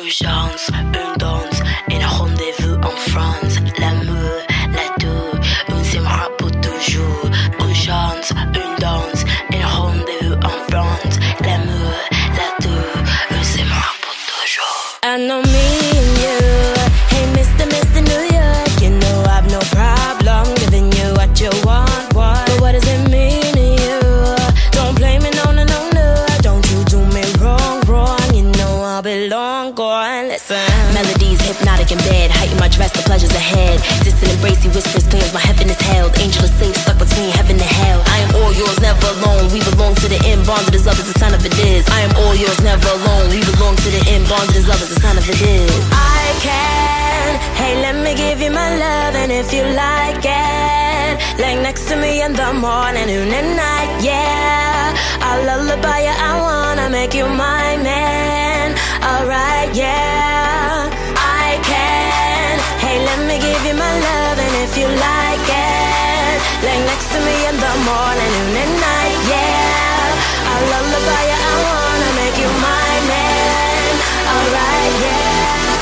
Une chance, une danse et un rendez-vous en France. L'amour, la tour, on s'aimera pour toujours. Une chance, une danse et un rendez-vous en France. L'amour, la tour, on s'aimera pour toujours. I know me and you. Hey, Mr. New York, you know I've no problem giving you what you want. But what does it mean to you? Don't blame me, no, no, no, no. Don't you do me wrong, wrong. You know I'll be long gone. Listen, melodies hypnotic in bed, heighten my dress, the pleasures ahead. Distant embrace, whispers, cleans my heaven is held. Angel is safe, stuck between heaven and hell. I am all yours, never alone. We belong to the end, bonded as love is the sign of it is. I am all yours, never alone. We belong to the end, bonded as love is the sign of it is. I can, hey, let me give you my love, and if you like it, lay next to me in the morning, noon and night, yeah. I'll lullaby you, I wanna make you my man. Alright, yeah. I can, hey, let me give you my love, and if you like it, lay next to me in the morning, noon and night, yeah. I'll lullaby you, I wanna make you my man. Alright, yeah.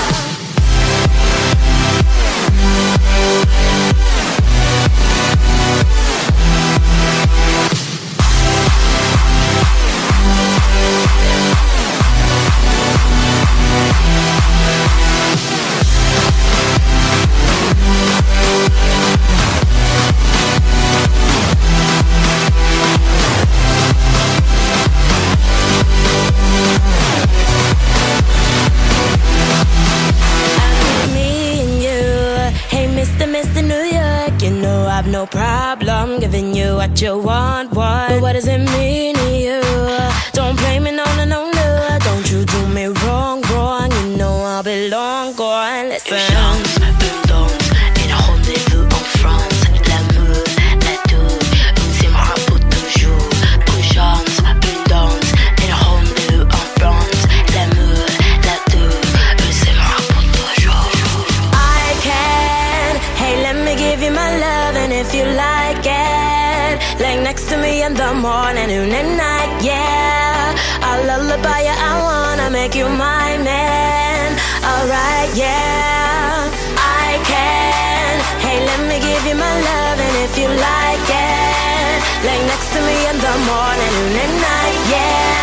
Mr. New York, you know I've no problem giving you what you want. But what does it mean to you? Don't blame me, no, no, no, no. Don't you do me wrong, wrong. You know I'll be long gone. Listen. Une chance, une danse et un rendez-vous en France. L'amour, la tour, on s'aimera pour toujours. Une chance, une danse et un rendez-vous en France. L'amour, la tour, on s'aimera pour toujours. I can, hey, let me give you my love, and if you like it, lay next to me in the morning, noon and night, yeah. I'll lullaby you, I wanna make you my man. Alright, yeah. I can, hey, let me give you my love, and if you like it, lay next to me in the morning, noon and night, yeah.